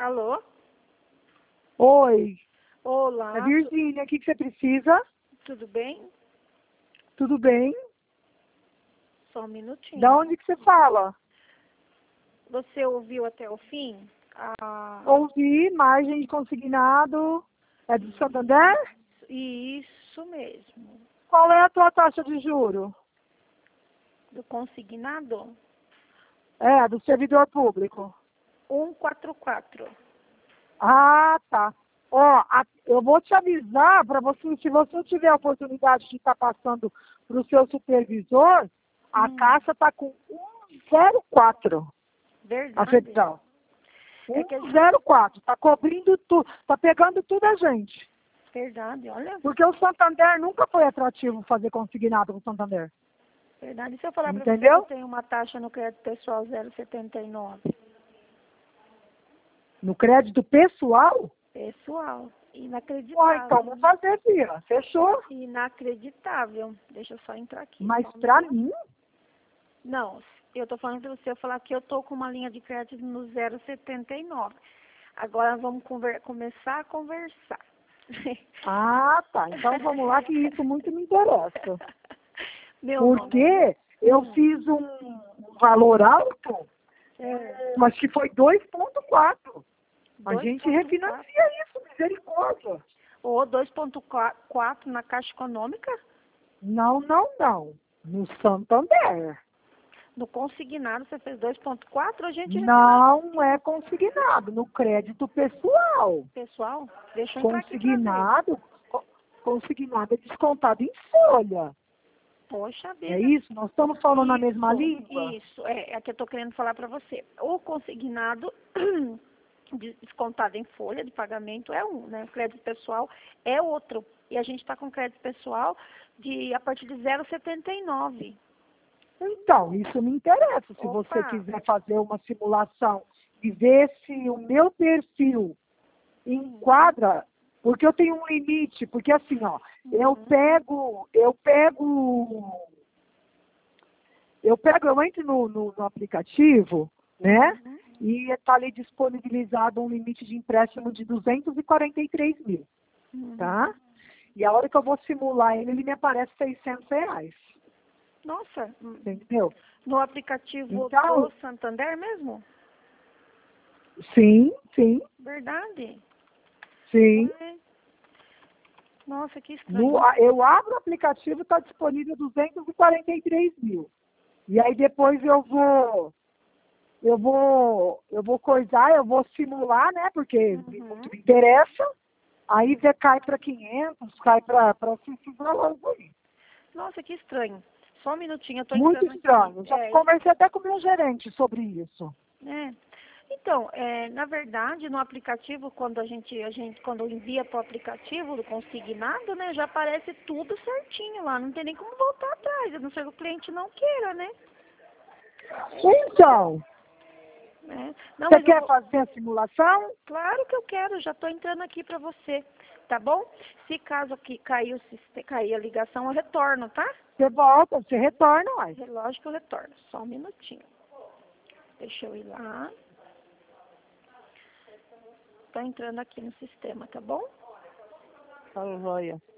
Alô? Oi, Olá, é Virgínia, o que você precisa? tudo bem? Tudo bem? Só um minutinho. Da onde que você fala? Você ouviu até o fim? Ah, Ouvi, margem de consignado, é do Santander? isso mesmo. Qual é a tua taxa de juro? Do consignado? É, do servidor público. 144. Ah, tá. Ó, eu vou te avisar para você, se você tiver a oportunidade de estar passando para o seu supervisor, a caixa está com 104, a Verdade. federal. É que a gente... 104, está cobrindo tudo, está pegando tudo a gente. Verdade, olha. Porque o Santander nunca foi atrativo fazer consignado com o Santander. Verdade. E se eu falar para você que Entendeu? eu tenho uma taxa no crédito pessoal 0,79? No crédito pessoal? Pessoal. Ó, Inacreditável. então vou fazer, filha. Fechou? Inacreditável. Deixa eu só entrar aqui. Mas Só um pra minuto. mim, Não, eu tô falando para você, eu falar que eu tô com uma linha de crédito no 0,79. Agora vamos começar a conversar. ah, tá. Então vamos lá que isso muito me interessa. Meu nome Porque eu fiz um valor alto, mas que foi 2,4. A gente 2,4 refinancia isso, misericórdia. ou 2,4 na Caixa Econômica. Não, não, não. No Santander. No consignado você fez 2,4, a gente refinancia. Não é consignado, no crédito pessoal. Pessoal, deixa eu entrar aqui pra ver. Consignado é descontado em folha. Poxa vida. É isso? Nós estamos falando a mesma Isso, língua? Isso, é que eu tô querendo falar para você. O consignado descontado em folha de pagamento é um, né? O crédito pessoal é outro. E a gente está com crédito pessoal a partir de 0,79. Então, isso me interessa. Se Opa. você quiser fazer uma simulação e ver se o meu perfil enquadra, porque eu tenho um limite, porque assim, ó, eu entro no aplicativo, né? E está ali disponibilizado um limite de empréstimo de 243 mil, tá? E a hora que eu vou simular ele me aparece R$ 600. Nossa, Entendeu? no aplicativo Então, do Santander mesmo? sim, sim, Verdade. sim. Ué. Nossa, que estranho. Eu abro o aplicativo, está disponível 243 mil. E aí depois eu vou simular, né? Porque muito me interessa. Aí cai para 500, cai para esses valores aí. Nossa, que estranho. Só um minutinho, eu tô Muito entrando estranho. aqui. Já conversei até com o meu gerente sobre isso. Então, na verdade, no aplicativo, quando quando envia para o aplicativo do consignado, né, já aparece tudo certinho lá. Não tem nem como voltar atrás, a não ser que o cliente não queira, né? Então, Não, você mas quer fazer a simulação? claro que eu quero, já estou entrando aqui para você, tá bom? Se caso que cair a ligação, eu retorno, tá? Você volta, você retorna, uai. Lógico que eu retorno. Só um minutinho. Deixa eu ir lá. Tô entrando aqui no sistema, tá bom? Tá joia.